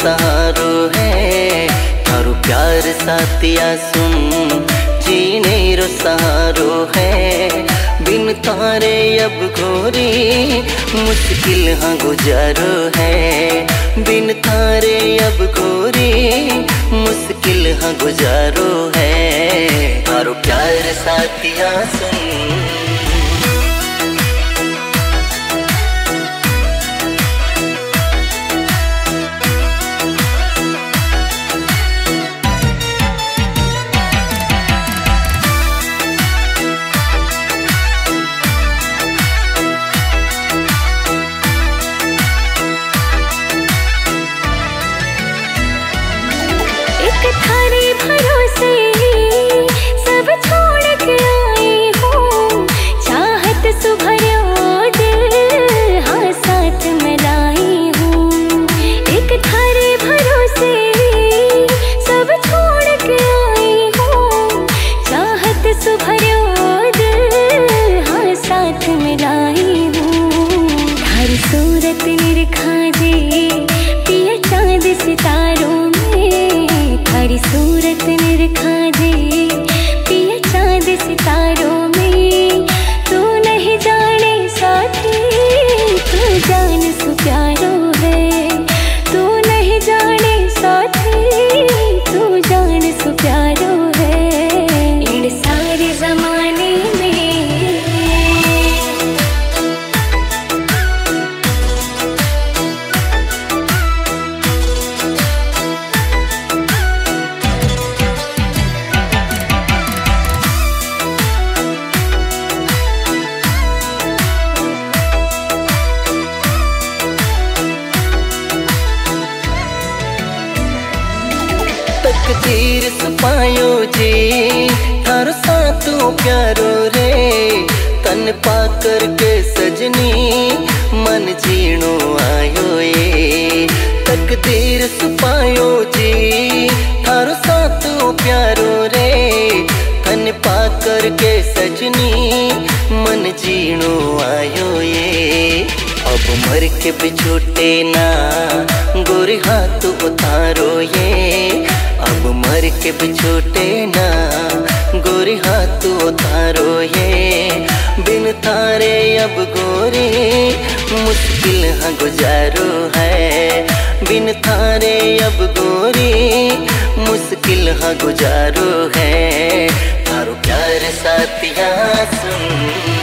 सहारो है, थारो प्यार साथिया सुन जीने रो सहारो है। बिन तारे अब गोरी मुश्किल हाँ गुजारो है, बिन तारे अब गोरी मुश्किल हाँ गुजारो है। थारो प्यार साथिया सुन। थारे भरोसे सब छोड़ के आई हूँ, चाहत सुभरो दिल हाँ साथ में लाई हूँ। एक थारे भरोसे सब छोड़ के आई हूँ, चाहत सुभरो दिल हाँ साथ में लाई हूँ। थारी सूरत निरखा जे पिया चांद सितारों थारी सूरत निरखा जे पिया चांद सितारों में। तू नहीं जाने साथी तू जान सु प्यारो है, तू नहीं जाने साथी तू जान सु प्यारो है। इन सारे जमाने में तकदीर सुपायो जी थारो साथो प्यारो रे। तन पाकर के सजनी मन जीणो आयो ये। तकदीर सुपायो जी थारो साथो प्यारो रे। तन पाकर के सजनी मन जीणो आयो ये। अब मर के बिछोटे ना गोरी हाथ उतारो ये। अब मर के बिछोटे ना गोरी हाथ उतारो ये। बिन तारे अब गोरी मुश्किल हाँ गुजारो है, बिन तारे अब गोरी मुश्किल हाँ गुजारो है। थारो प्यार साथिया सुन।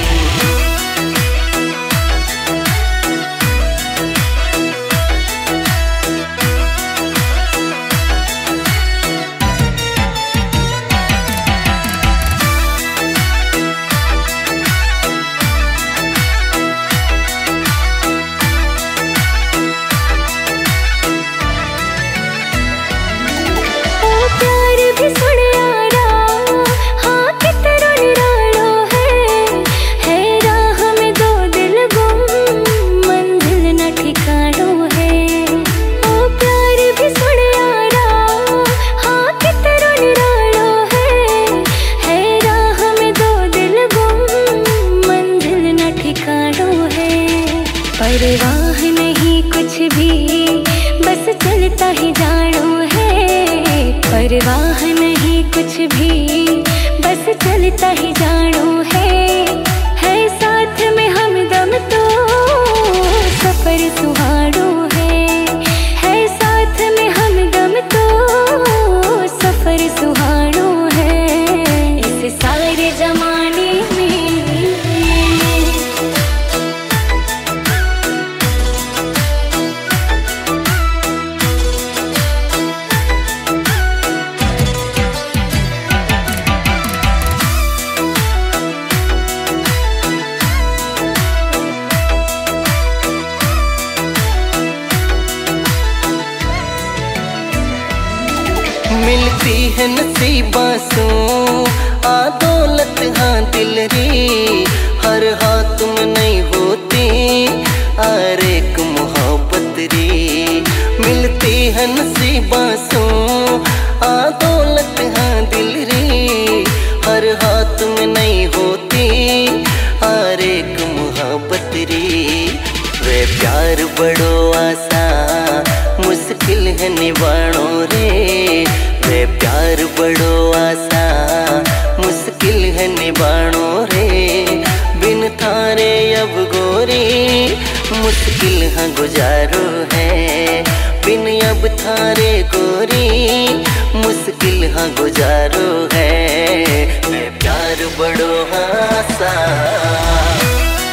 परवाह नहीं कुछ भी बस चलता ही जानो है, परवाह नहीं कुछ भी बस चलता ही जानो है साथ में हमदम तो सफर सुहानो है साथ में हमदम तो सफर सुहानो है। इस सारे जमाने में मिलती है नसीबा सो आ दौलत हाँ दिल री। हर हाथ में नहीं होती हर एक मोहब्बत री। मिलती है नसीबा सो आ दौलत हाँ दिल री। हर हाथ में नहीं होती हर एक मोहब्बत री। वे प्यार बड़ो आसा मुश्किल है अब गोरी, मुश्किल हाँ गुजारो है बिन अब थारे गोरी, मुश्किल हाँ गुजारो है मैं प्यार बड़ो हासा।